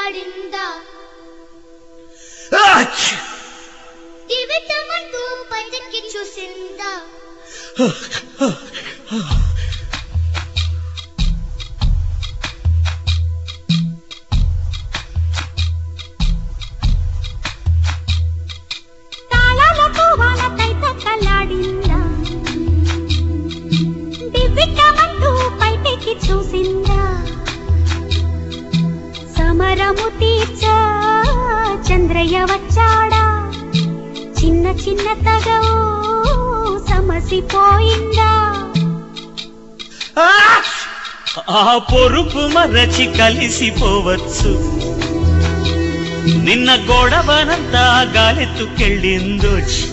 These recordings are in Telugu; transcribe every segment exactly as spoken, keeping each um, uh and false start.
తక్కలాడిందా దివిటమంటూ పైకి చూసిందా తాళాలతో వానపై తక్కలాడిందా దివిటమంటూ పైకి చూసిందా సమరము తీర్చా చంద్రయ్య వచ్చాడా చిన్న చిన్న తగవు సమసిపోయిందా ఆ పొరుపు మరచి కలిసిపోవచ్చు నిన్న గొడవనంతా గాలెత్తుకెళ్ళిందో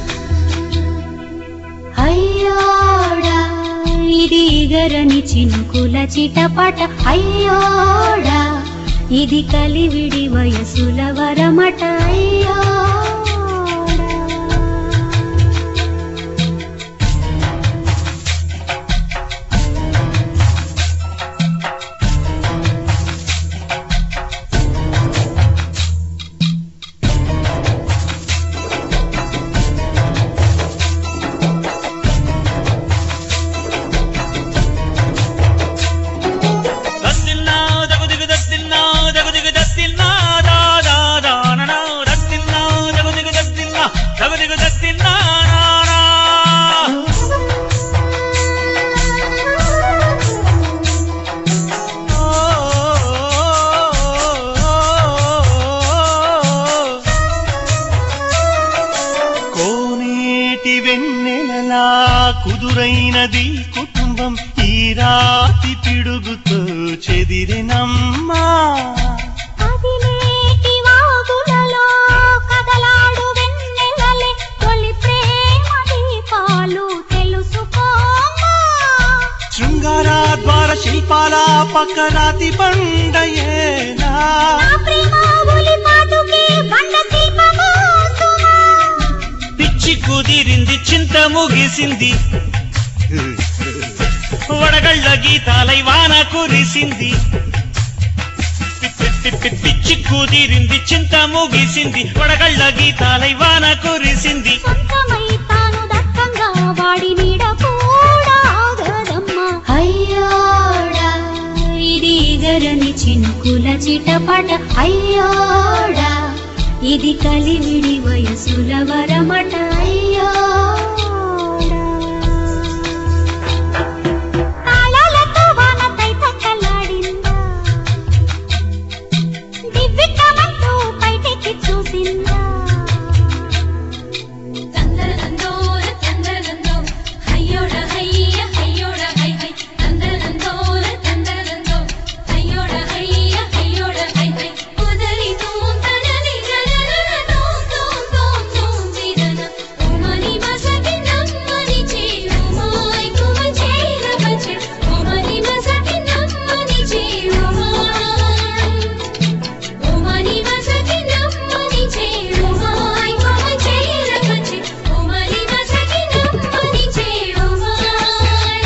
అయ్యోడా ఇది గరని చినుకుల చిటపట అయ్యోడా ఇది కలివిడి వయసుల వరమట అయ్యో కుదురైనది కుటుంబం ఈ రాతి పిడుగుతో చెదిరినమ్మా అదిలేటి వాగులలో కదలాడు వెన్నెలలే తొలి ప్రేమ దీపాలు తెలుసుకోమ్మా శృంగార ద్వార శిల్పాల పక్క రాతి బండయేనా ప్రేమ ఒలి పాటుకే బండ శిల్పము పిచ్చి కుదిరింది చింత ముగిసింది వడగళ్ళ గీతాలై వాన కురిసింది పిచ్చి కుదిరింది చింత ముగిసింది వడగళ్ళ గీతాలై వాన కురిసింది సొంతమై తాను దక్కంగా వాడి నీడ కూడా ఆగదమ్మా అయ్యోడా ఇది గరని చినుకుల చిటపట అయ్యోడా ఇది కలివిడి వయసుల వరమట అయ్యో తాళాలతో వానపై తక్కలాడిందా దివ్విటమంటూ పైకి చూసిందా తందరనందోర తందరనందో హయ్యోడ హయ్య హయ్యోడ హై హై తందరనందోర తందరనందో హయ్యోడ హయ్య హయ్యోడ హై హై ఉదరి తోం తనని జనన తోం తోం తోం తోం విరన ఓమని మసకి నమ్మని చేరు మాయ్ కుమ చేర బచె ఓమని మసకి నమ్మని చేరు మాయ్ ఓమని మసకి నమ్మని చేరు మాయ్ కుమ చేర బచె ఓమని మసకి నమ్మని చేరు మాయ్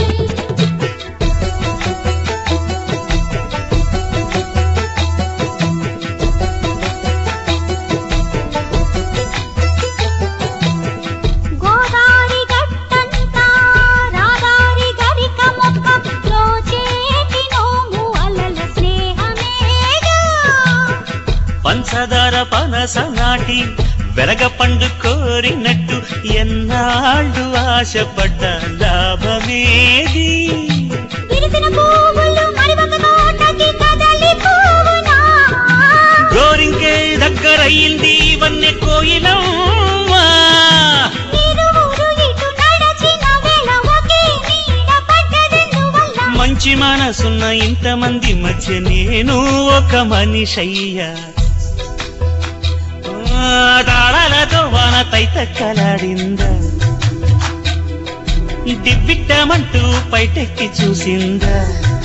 గోదారి గట్టంతా రాదారి గరిక మొక్కలో చేటి నోము అలల స్నేహమేగా పంచదార పనస నాటి వెలగ పండు కోరినట్టు ఎన్నాళ్ళు ఆశపడ్డ లాభమేది విరిసిన పువ్వులు మరి ఒక తోటకి కదలిపోవునా గోరింకే దగ్గరయింది వన్నె కోయిలమ్మా నిరువురు ఇటు నడచిన వేళ ఒకే నీడ పడ్డదెందువల్ల మంచి మనసున్న ఇంతమంది మధ్య నేను ఒక మనిషయ్యా తాళాలతో వాన తైతక్కలాడిందా దివ్విట్టమంటూ పైటెక్కి చూసిందా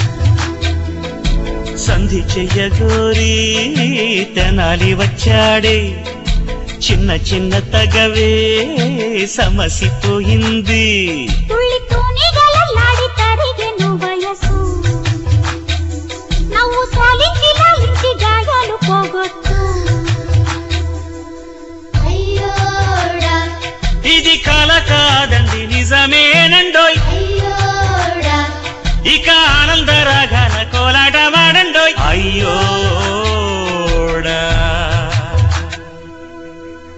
సంధి చెయ్యగోరి తెనాలి వచ్చాడే చిన్న చిన్న తగవే సమసిపోయింది తుళ్ళి తూనిగలలాడి తరిగెను వయసు నవ్వు సాలించి లాలించి గాయాలు పోగొట్టు ఇది కల కాదండి నిజమేనండో